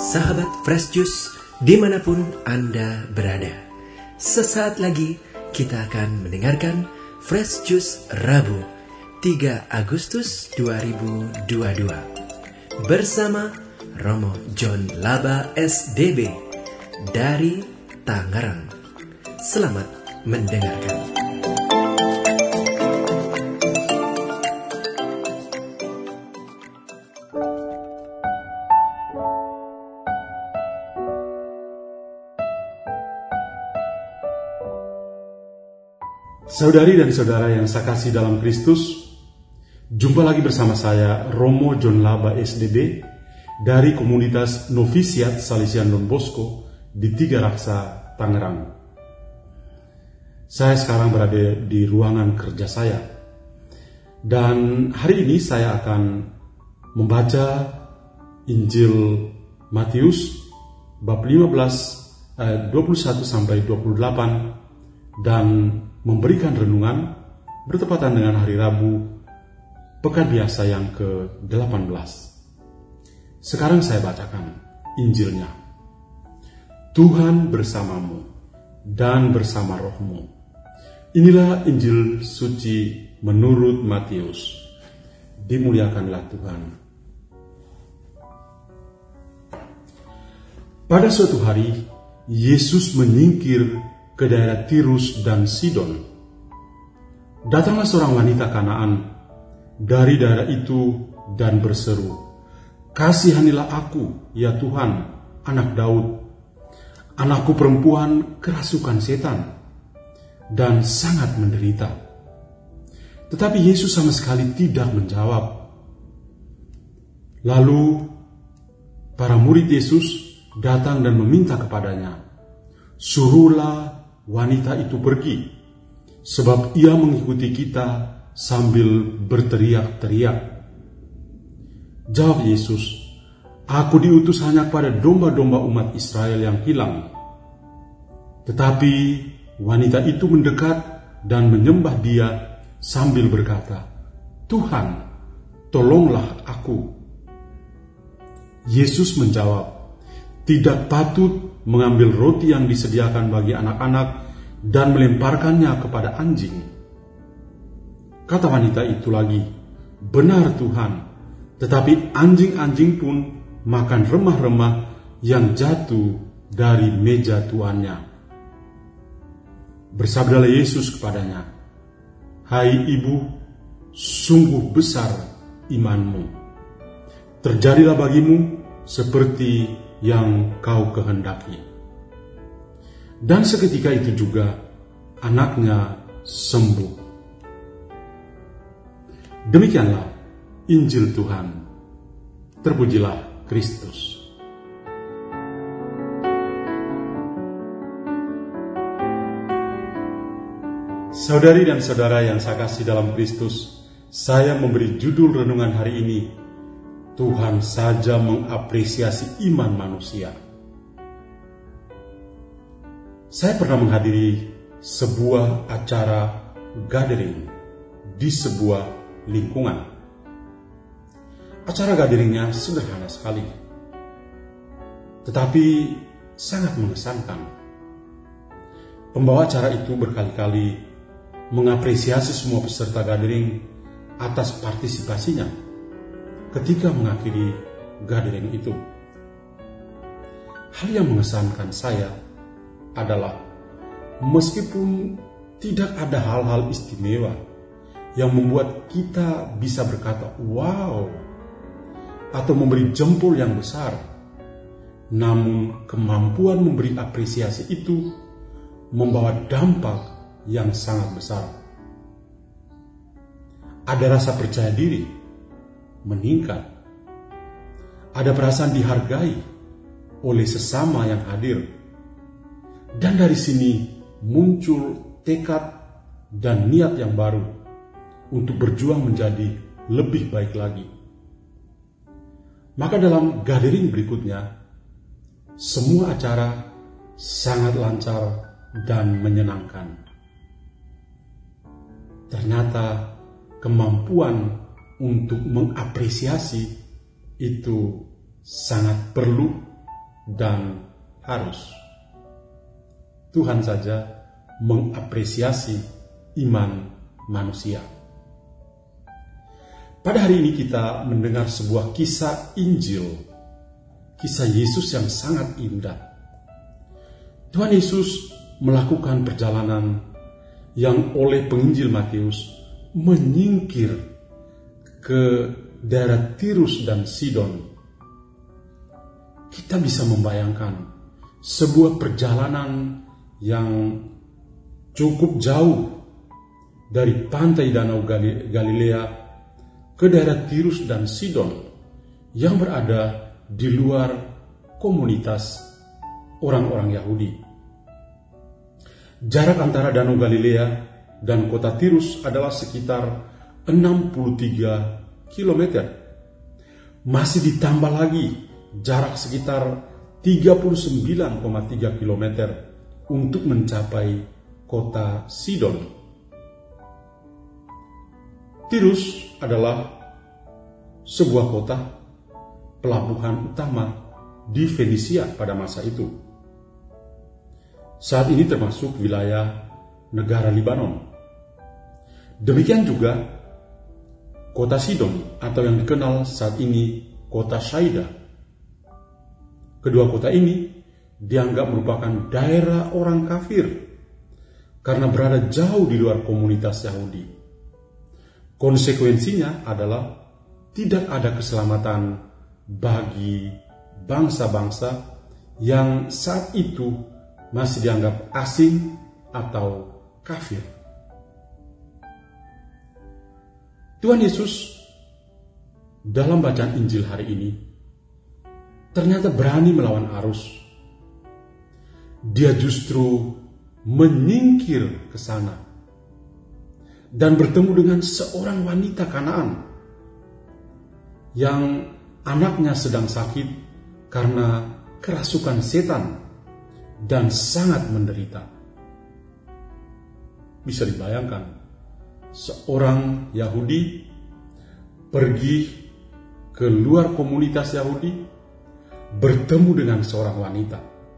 Sahabat Fresh Juice dimanapun Anda berada, sesaat lagi kita akan mendengarkan Fresh Juice Rabu 3 Agustus 2022 bersama Romo John Laba SDB dari Tangerang. Selamat mendengarkan. Saudari dan saudara yang saya kasih dalam Kristus, jumpa lagi bersama saya Romo John Laba SDB dari komunitas Novisiat Salesian Don Bosco di Tiga Raksa, Tangerang. Saya sekarang berada di ruangan kerja saya, dan hari ini saya akan membaca Injil Matius bab 15 ayat 21 sampai 28 dan memberikan renungan bertepatan dengan hari Rabu pekan biasa yang ke-18. Sekarang saya bacakan Injilnya. Tuhan bersamamu dan bersama rohmu. Inilah Injil suci menurut Matius. Dimuliakanlah Tuhan. Pada suatu hari, Yesus menyingkir ke daerah Tirus dan Sidon. Datanglah seorang wanita Kanaan dari daerah itu dan berseru, "Kasihanilah aku, ya Tuhan, anak Daud. Anakku perempuan kerasukan setan dan sangat menderita." Tetapi Yesus sama sekali tidak menjawab. Lalu para murid Yesus datang dan meminta kepadanya, "Suruhlah wanita itu pergi, sebab ia mengikuti kita sambil berteriak-teriak." Jawab Yesus, "Aku diutus hanya kepada domba-domba umat Israel yang hilang." Tetapi wanita itu mendekat dan menyembah dia sambil berkata, "Tuhan, tolonglah aku." Yesus menjawab, "Tidak patut mengambil roti yang disediakan bagi anak-anak dan melemparkannya kepada anjing." Kata wanita itu lagi, "Benar Tuhan, tetapi anjing-anjing pun makan remah-remah yang jatuh dari meja tuannya." Bersabdalah Yesus kepadanya, "Hai ibu, sungguh besar imanmu. Terjadilah bagimu seperti yang kau kehendaki." Dan seketika itu juga anaknya sembuh. Demikianlah Injil Tuhan. Terpujilah Kristus. Saudari dan saudara yang saya kasih dalam Kristus, saya memberi judul renungan hari ini, Tuhan saja mengapresiasi iman manusia. Saya pernah menghadiri sebuah acara gathering di sebuah lingkungan. Acara gatheringnya sederhana sekali, tetapi sangat mengesankan. Pembawa acara itu berkali-kali mengapresiasi semua peserta gathering atas partisipasinya ketika mengakhiri gathering itu. Hal yang mengesankan saya adalah meskipun tidak ada hal-hal istimewa yang membuat kita bisa berkata wow atau memberi jempol yang besar, namun kemampuan memberi apresiasi itu membawa dampak yang sangat besar. Ada rasa percaya diri meningkat. Ada perasaan dihargai oleh sesama yang hadir. Dan dari sini muncul tekad dan niat yang baru untuk berjuang menjadi lebih baik lagi. Maka dalam gathering berikutnya, semua acara sangat lancar dan menyenangkan. Ternyata kemampuan untuk mengapresiasi itu sangat perlu dan harus. Tuhan saja mengapresiasi iman manusia. Pada hari ini kita mendengar sebuah kisah Injil, kisah Yesus yang sangat indah. Tuhan Yesus melakukan perjalanan yang oleh penginjil Matius menyingkir ke daerah Tirus dan Sidon. Kita bisa membayangkan sebuah perjalanan yang cukup jauh dari pantai Danau Galilea ke daerah Tirus dan Sidon yang berada di luar komunitas orang-orang Yahudi. Jarak antara Danau Galilea dan kota Tirus adalah sekitar 63 km. Masih ditambah lagi jarak sekitar 39,3 km untuk mencapai kota Sidon. Tirus adalah sebuah kota pelabuhan utama di Fenisia pada masa itu. Saat ini termasuk wilayah negara Libanon. Demikian juga kota Sidon atau yang dikenal saat ini kota Saida. Kedua kota ini dianggap merupakan daerah orang kafir karena berada jauh di luar komunitas Yahudi. Konsekuensinya adalah tidak ada keselamatan bagi bangsa-bangsa yang saat itu masih dianggap asing atau kafir. Tuhan Yesus dalam bacaan Injil hari ini ternyata berani melawan arus. Dia justru menyingkir ke sana dan bertemu dengan seorang wanita Kanaan yang anaknya sedang sakit karena kerasukan setan dan sangat menderita. Bisa dibayangkan, seorang Yahudi pergi ke luar komunitas Yahudi bertemu dengan seorang wanita.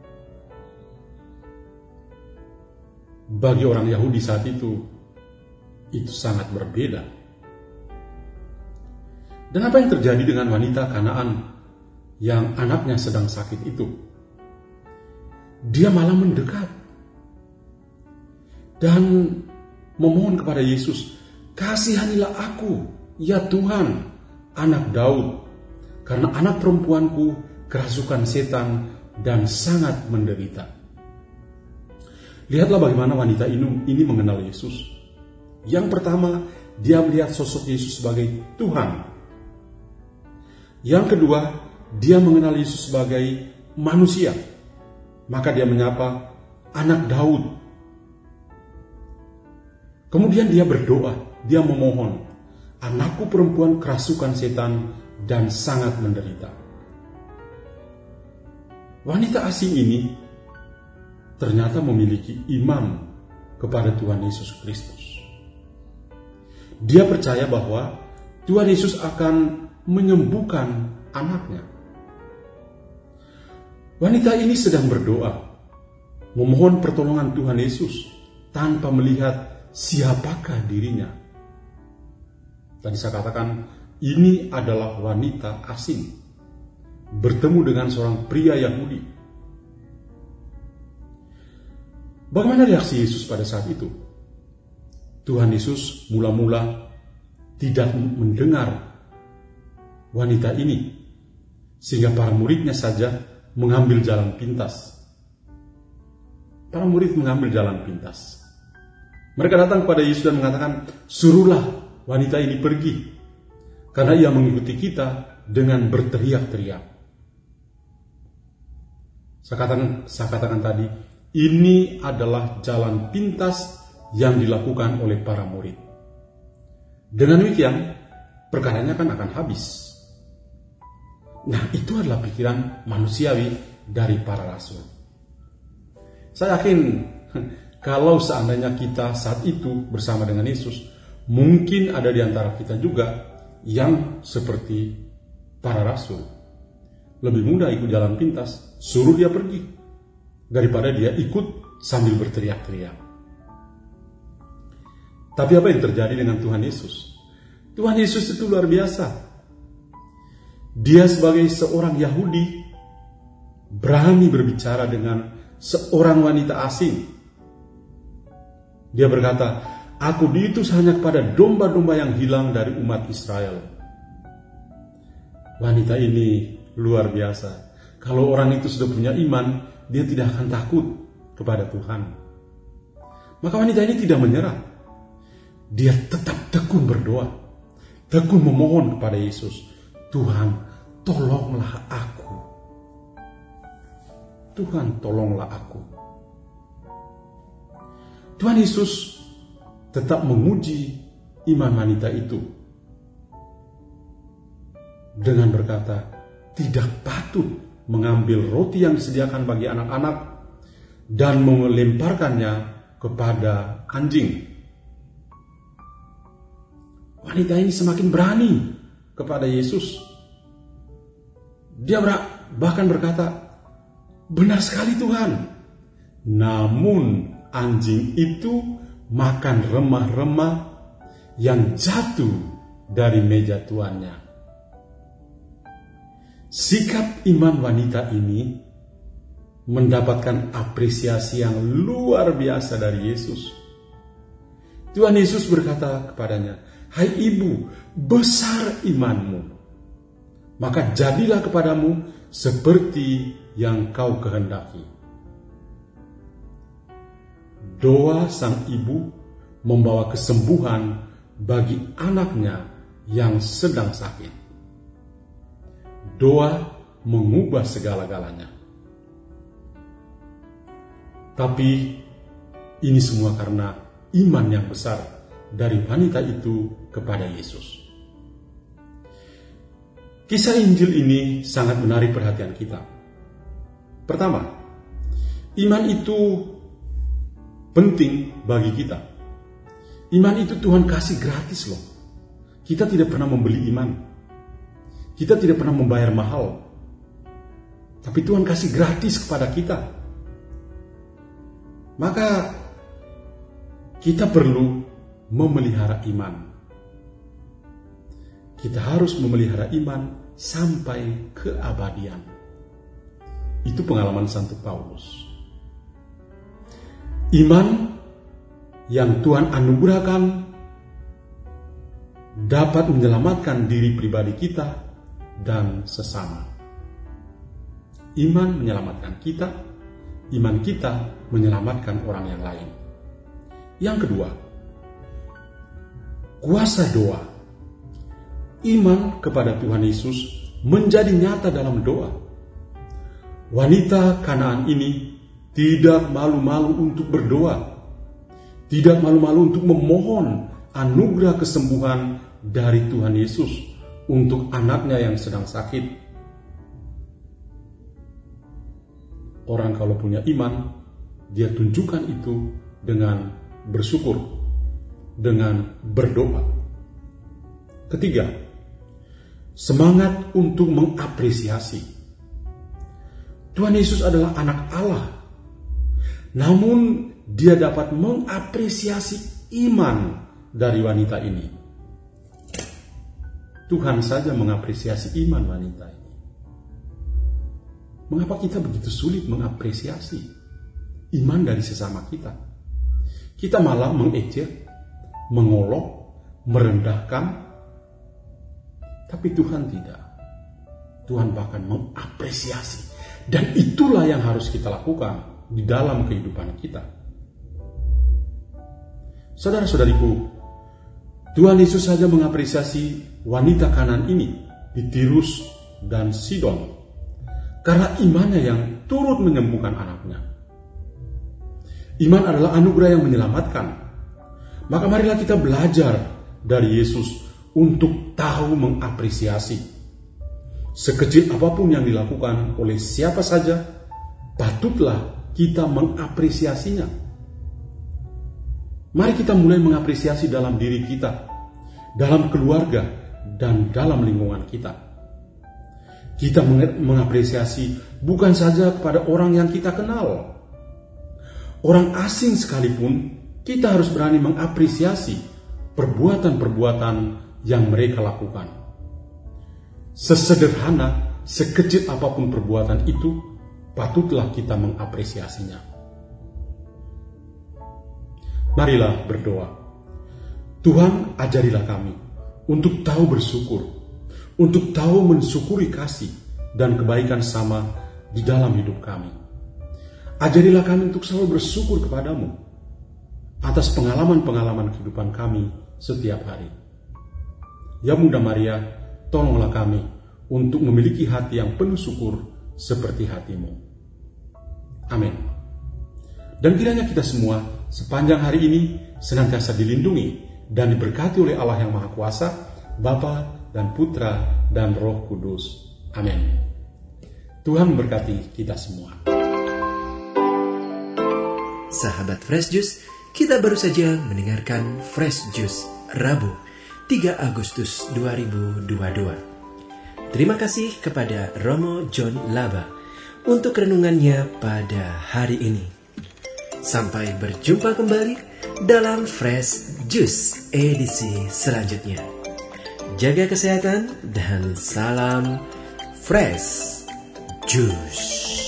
Bagi orang Yahudi saat itu sangat berbeda. Dan apa yang terjadi dengan wanita Kanaan yang anaknya sedang sakit itu? Dia malah mendekat dan memohon kepada Yesus, "Kasihanilah aku, ya Tuhan, anak Daud, karena anak perempuanku kerasukan setan dan sangat menderita." Lihatlah bagaimana wanita ini mengenal Yesus. Yang pertama, dia melihat sosok Yesus sebagai Tuhan. Yang kedua, dia mengenal Yesus sebagai manusia. Maka dia menyapa, "Anak Daud." Kemudian dia berdoa, dia memohon, "Anakku perempuan kerasukan setan dan sangat menderita." Wanita asing ini ternyata memiliki iman kepada Tuhan Yesus Kristus. Dia percaya bahwa Tuhan Yesus akan menyembuhkan anaknya. Wanita ini sedang berdoa, memohon pertolongan Tuhan Yesus tanpa melihat siapakah dirinya. Tadi saya katakan, ini adalah wanita asing bertemu dengan seorang pria Yahudi. Bagaimana reaksi Yesus pada saat itu? Tuhan Yesus mula-mula tidak mendengar wanita ini, sehingga para muridnya saja mengambil jalan pintas. Para murid mengambil jalan pintas. Mereka datang kepada Yesus dan mengatakan, "Suruhlah wanita ini pergi, karena ia mengikuti kita dengan berteriak-teriak." Saya katakan tadi, ini adalah jalan pintas yang dilakukan oleh para murid. Dengan demikian, perkaranya akan habis. Nah, itu adalah pikiran manusiawi dari para rasul. Saya yakin kalau seandainya kita saat itu bersama dengan Yesus, mungkin ada di antara kita juga yang seperti para rasul. Lebih mudah ikut jalan pintas, suruh dia pergi, daripada dia ikut sambil berteriak-teriak. Tapi apa yang terjadi dengan Tuhan Yesus? Tuhan Yesus itu luar biasa. Dia sebagai seorang Yahudi berani berbicara dengan seorang wanita asing. Dia berkata, "Aku diutus hanya kepada domba-domba yang hilang dari umat Israel." Wanita ini luar biasa. Kalau orang itu sudah punya iman, dia tidak akan takut kepada Tuhan. Maka wanita ini tidak menyerah. Dia tetap tekun berdoa, tekun memohon kepada Yesus, "Tuhan, tolonglah aku. Tuhan, tolonglah aku." Tuhan Yesus tetap menguji iman wanita itu dengan berkata, "Tidak patut mengambil roti yang disediakan bagi anak-anak dan melemparkannya kepada anjing." Wanita ini semakin berani kepada Yesus. Dia bahkan berkata, "Benar sekali Tuhan. Namun anjing itu makan remah-remah yang jatuh dari meja tuannya." Sikap iman wanita ini mendapatkan apresiasi yang luar biasa dari Yesus. Tuhan Yesus berkata kepadanya, "Hai ibu, besar imanmu. Maka jadilah kepadamu seperti yang kau kehendaki." Doa sang ibu membawa kesembuhan bagi anaknya yang sedang sakit. Doa mengubah segala-galanya. Tapi ini semua karena iman yang besar dari wanita itu kepada Yesus. Kisah Injil ini sangat menarik perhatian kita. Pertama, iman itu penting bagi kita. Iman itu Tuhan kasih gratis loh. Kita tidak pernah membeli iman. Kita tidak pernah membayar mahal. Tapi Tuhan kasih gratis kepada kita. Maka kita perlu memelihara iman. Kita harus memelihara iman sampai keabadian. Itu pengalaman Santo Paulus. Iman yang Tuhan anugerahkan dapat menyelamatkan diri pribadi kita dan sesama. Iman menyelamatkan kita, iman kita menyelamatkan orang yang lain. Yang kedua, kuasa doa. Iman kepada Tuhan Yesus menjadi nyata dalam doa. Wanita Kanaan ini tidak malu-malu untuk berdoa, tidak malu-malu untuk memohon anugerah kesembuhan dari Tuhan Yesus untuk anaknya yang sedang sakit. Orang kalau punya iman, dia tunjukkan itu dengan bersyukur, dengan berdoa. Ketiga, semangat untuk mengapresiasi. Tuhan Yesus adalah anak Allah, namun dia dapat mengapresiasi iman dari wanita ini. Tuhan saja mengapresiasi iman wanita ini. Mengapa kita begitu sulit mengapresiasi iman dari sesama kita? Kita malah mengejek, mengolok, merendahkan. Tapi Tuhan tidak. Tuhan bahkan mengapresiasi. Dan itulah yang harus kita lakukan di dalam kehidupan kita. Saudara-saudariku, Tuhan Yesus saja mengapresiasi wanita Kanaan ini di Tirus dan Sidon karena imannya yang turut menyembuhkan anaknya. Iman adalah anugerah yang menyelamatkan. Maka marilah kita belajar dari Yesus untuk tahu mengapresiasi. Sekecil apapun yang dilakukan oleh siapa saja, patutlah kita mengapresiasinya. Mari kita mulai mengapresiasi dalam diri kita, dalam keluarga, dan dalam lingkungan kita. Kita mengapresiasi bukan saja kepada orang yang kita kenal. Orang asing sekalipun, kita harus berani mengapresiasi perbuatan-perbuatan yang mereka lakukan. Sesederhana, sekecil apapun perbuatan itu, patutlah kita mengapresiasinya. Marilah berdoa. Tuhan, ajarilah kami untuk tahu bersyukur, untuk tahu mensyukuri kasih dan kebaikan sama di dalam hidup kami. Ajarilah kami untuk selalu bersyukur kepadamu atas pengalaman-pengalaman kehidupan kami setiap hari. Ya Bunda Maria, tolonglah kami untuk memiliki hati yang penuh syukur seperti hatimu. Amin. Dan kiranya kita semua sepanjang hari ini senantiasa dilindungi dan diberkati oleh Allah yang Maha Kuasa, Bapa dan Putra dan Roh Kudus. Amin. Tuhan memberkati kita semua. Sahabat Fresh Juice, kita baru saja mendengarkan Fresh Juice Rabu 3 Agustus 2022. Terima kasih kepada Romo John Laba untuk renungannya pada hari ini. Sampai berjumpa kembali dalam Fresh Juice edisi selanjutnya. Jaga kesehatan dan salam Fresh Juice.